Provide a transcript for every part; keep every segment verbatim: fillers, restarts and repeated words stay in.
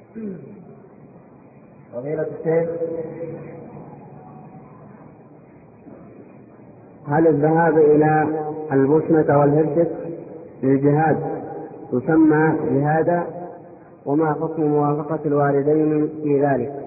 فضيلة الشيخ، هل الذهاب إلى البوسنة والهرسك للجهاد يسمى جهادا؟ وما حكم موافقة الوالدين في ذلك؟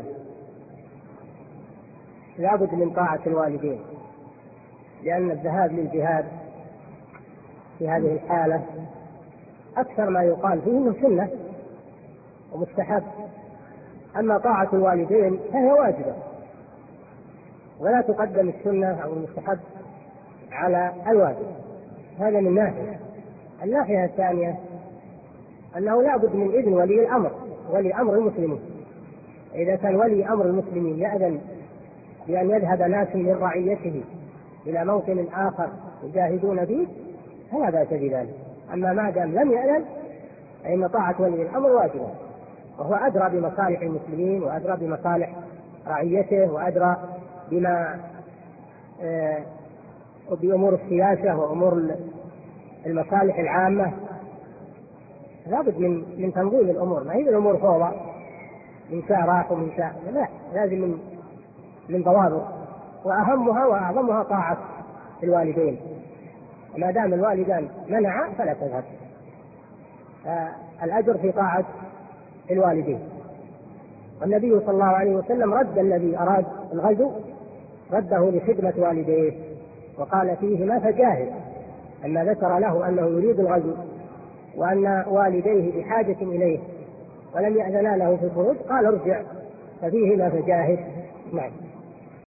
لا بد من طاعة الوالدين، لأن الذهاب للجهاد في هذه الحالة أكثر ما يقال فيه إنه سنة ومستحب، أما طاعة الوالدين فهي واجبة، ولا تقدم السنة أو المستحب على الواجب. هذا من ناحية. الناحية الثانية أنه لا بد من إذن ولي الأمر، ولي أمر المسلمين. إذا كان ولي أمر المسلمين يأذن بأن يذهب ناس من رعيته إلى موطن آخر يجاهدون فيه فلا بأس بذلك. أما ما دام لم يأذن فإن طاعة ولي الأمر واجبة، وهو أدرى بمصالح المسلمين وأدرى بمصالح رعيته وأدرى بما آه بأمور السياسة وأمور المصالح العامة. لابد من من تنظيم الأمور، ما هي الأمور فوضى من شاء راح ومن شاء لا، لازم من من ضوابط، وأهمها وأعظمها طاعة الوالدين. وما دام الوالدان منعا فلا تذهب. الأجر في طاعة الوالدين. والنبي صلى الله عليه وسلم رد الذي أراد الغزو، رده لخدمة والديه، وقال فيهما فجاهد. أما ذكر له أنه يريد الغزو وأن والديه بحاجة إليه ولم يأذنا له في الخروج قال ارجع ففيهما فجاهد. نعم.